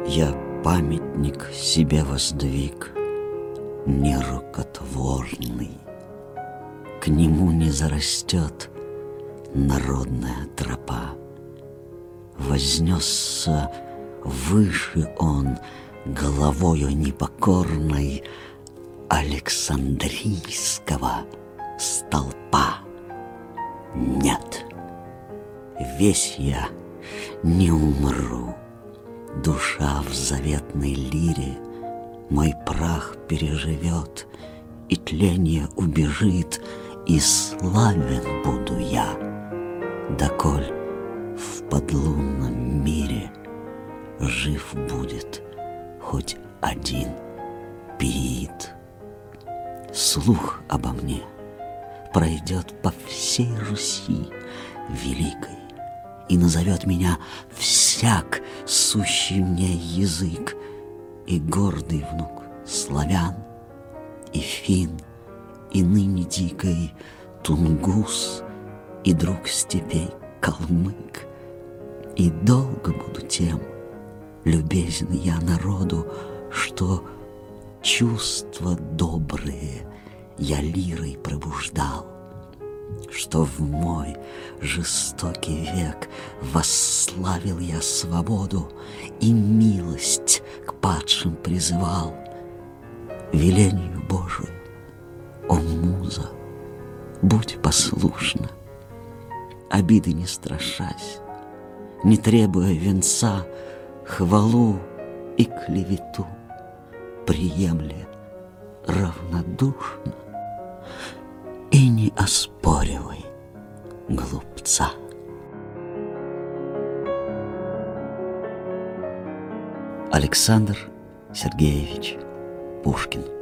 Я памятник себе воздвиг, нерукотворный. К нему не зарастет народная тропа. Вознесся выше он головою непокорной Александрийского столпа. Нет, весь я не умру. Душа в заветной лире мой прах переживет, и тление убежит, и славен буду я, доколь в подлунном мире жив будет хоть один пиит. Слух обо мне пройдет по всей Руси великой, и назовет меня всяк, сущий мне язык, и гордый внук славян, и фин, и ныне дикой тунгус, и друг степей калмык. И долго буду тем любезен я народу, что чувства добрые я лирой пробуждал, что в мой жестокий век восславил я свободу и милость к падшим призывал. Велению Божию, о муза, будь послушна, обиды не страшась, не требуя венца, хвалу и клевету приемля равнодушно, и не оспоривай глупца. Александр Сергеевич Пушкин.